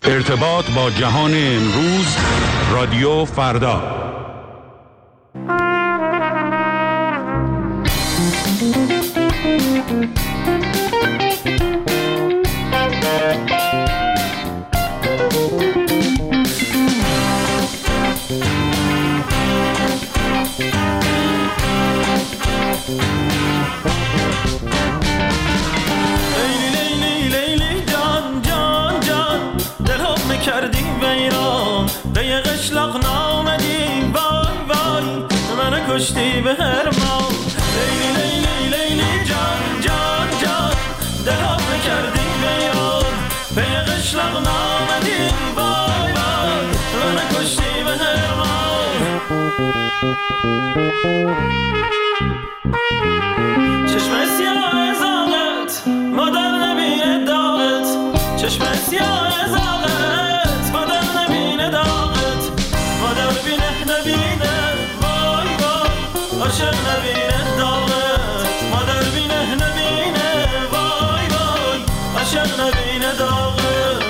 ارتباط با جهان امروز، رادیو فردا. کشتی به هرمان لیلی لیلی لیلی جان جان جان دلم کردی بیان به قشلق نامدی وای وای من کشتی به هرمان چشم سیاه زاغت مادر نبینه داغت چشم سیاه زاغت مادر نبینه داغت مادر بینه نبینه عاشق نبینه داغت مادر بینه نبینه وای وای عاشق نبینه داغت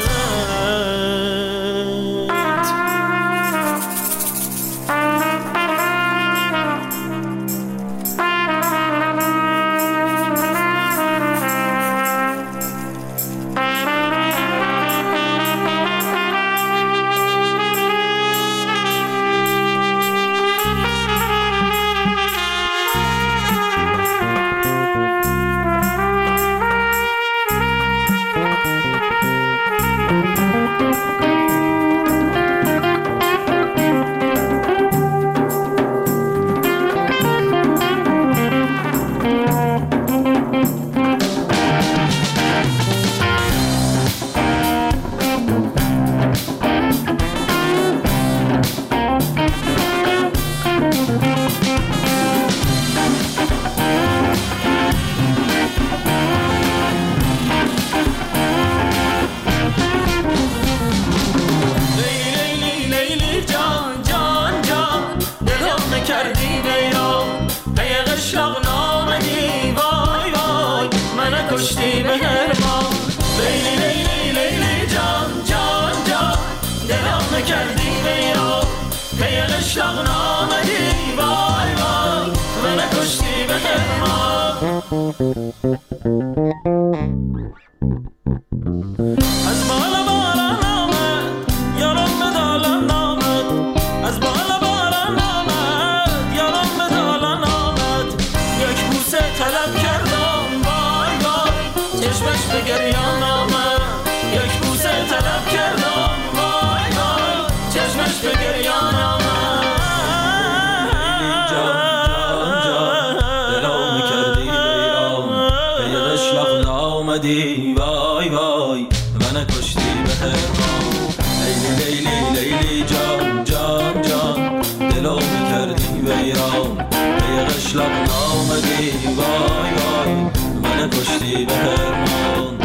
وای وای من کشتی به هرمان لیلی لیلی لیلی جان جان جان دلو میکردی ویران به قشلق نامدی وای وای من کشتی به هرمان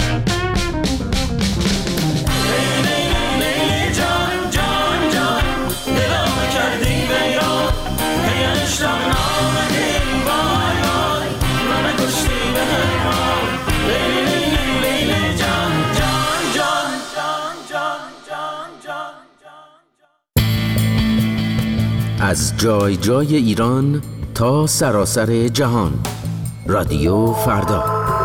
لیلی لیلی جان جان جان دلو میکردی ویران به قشلق نامدی وای وای من کشتی به هرمان لیلی از جای جای ایران تا سراسر جهان، رادیو فردا.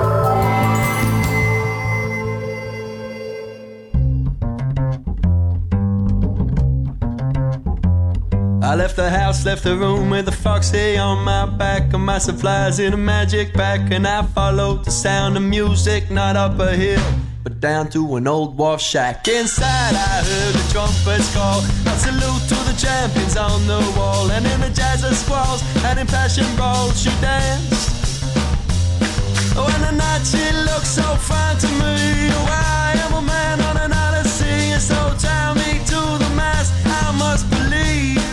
I left the house, left the room with a foxy on my back and my supplies in a magic pack, and I followed the sound of music, not up a hill but down to an old wharf shack. Inside I heard the trumpets call, a salute to the champions on the wall, and in the jazz of squalls and in passion brawls she danced. Oh, and the night she looked so fine to me. Oh, I am a man on an odyssey, and so tie me to the mast, I must believe.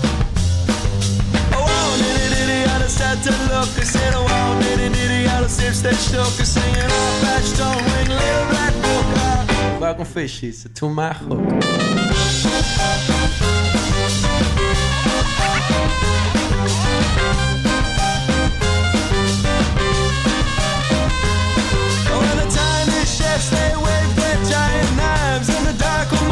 Oh, nitty-nitty, I just had to look, I said, oh, nitty-nitty, I just if they shook, I singing off that stone wing, little black book. Welcome fishies to my hook. Oh, and the tiny chefs, they wave their giant knives in the dark.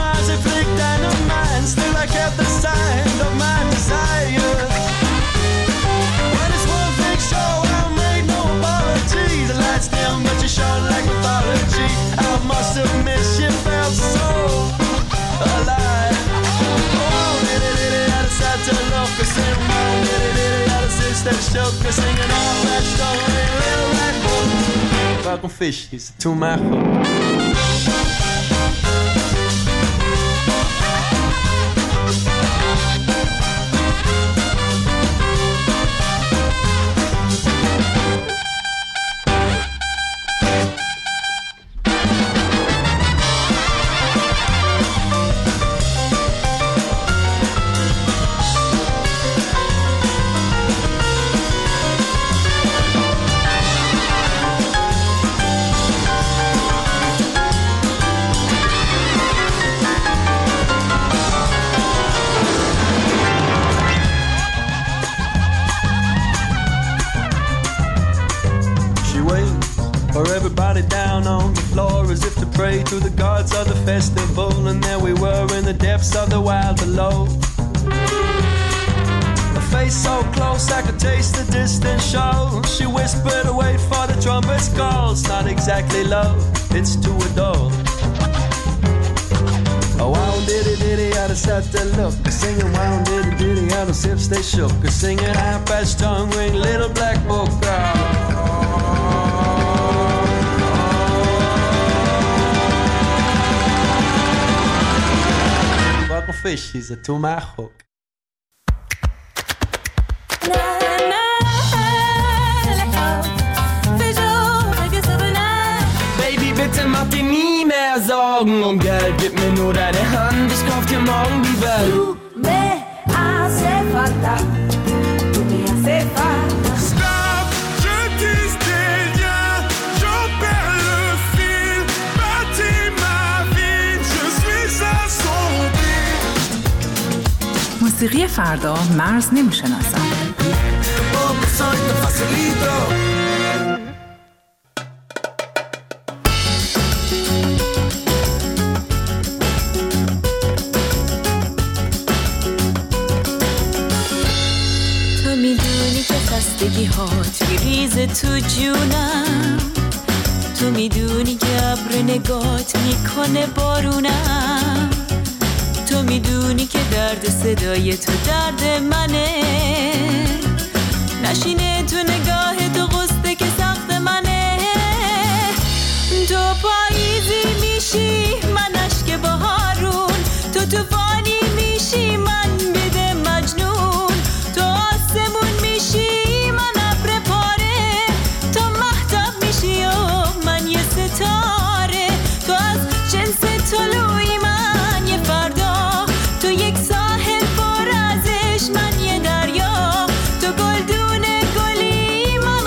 sing round diddy diddy out of six-step choker, singing all that story, little black book. Fucking fish, he's to my hook. Pray to the gods of the festival, and there we were in the depths of the wild below. A face so close I could taste the distant show. She whispered, wait for the trumpet's call. It's not exactly love, it's to adore. Oh, wow, diddy diddy, out of set that look. Singing wow, diddy diddy, out of sips they shook. Singing half-past tongue ring, little black book. Fish, he's a to my hook. Baby, bitte mach dir nie mehr Sorgen um Geld. Gib mir nur deine Hand, ich kauf dir morgen die Welt. Du me hace falta, du me hace falta. Stop, je tisse des liens, j'en perds le fil. Bâtis ma vie, je suis à son pied. موسیقی فردا مرز نمیشناسم. تو میدونی که خستگی هات میریزه تو جونم، تو میدونی که ابر نگات میکنه بارونم، تو میدونی که درد صدای تو درد منه، نشینه تو نگاه تو غصه که سخت منه. تو پاییزی میشی من اشک بهارون، تو طوفانی میشی من بده مجنون، تو آسمون میشی من ابر پاره، تو مهتاب میشی و من یه ستاره، تو از جنس طلوعی من یه فردا، تو یک ساحل پر ازش من یه دریا، تو گلدون گلی من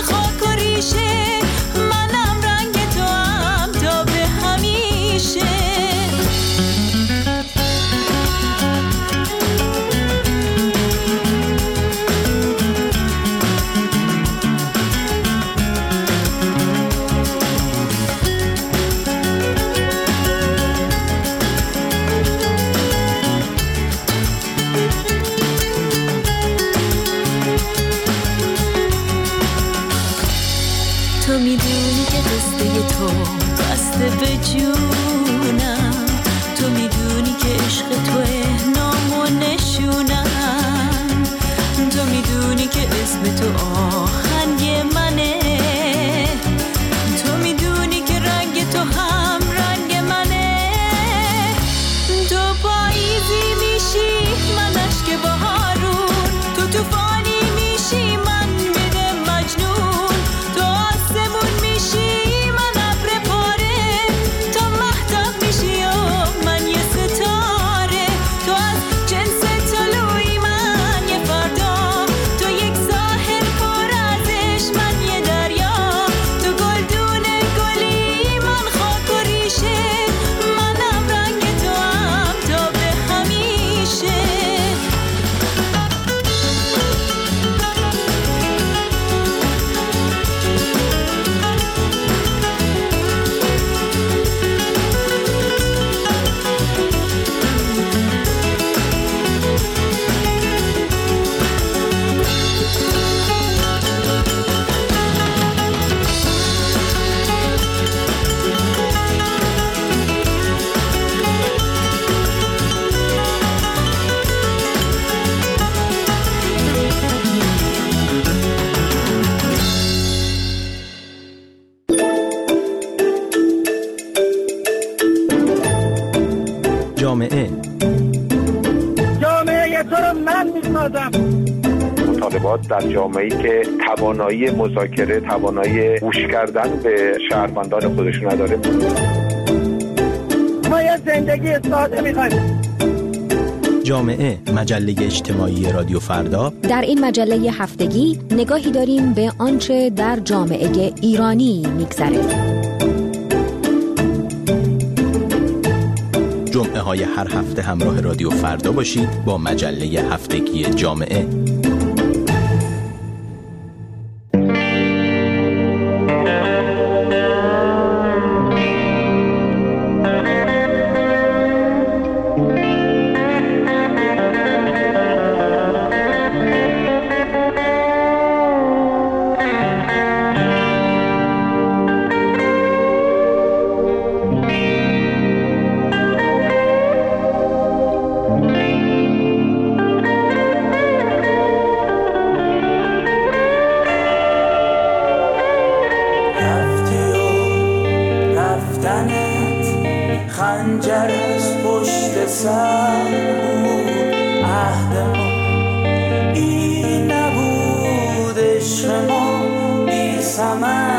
جامعه تو رو من می‌سازم. مطالبات در جامعه‌ای که توانایی مذاکره، توانایی گوش کردن به شهروندان خودش نداره. ما یه زندگی ساده می‌خوایم. جامعه، مجله اجتماعی رادیو فردا. در این مجله هفتگی نگاهی داریم به آنچه در جامعه ایرانی می‌گذره. جمعه های هر هفته همراه رادیو فردا باشید با مجله هفتگی جامعه. خنجر از پشت سر بود، عهد ما این نبود، عشق ما بی ثمر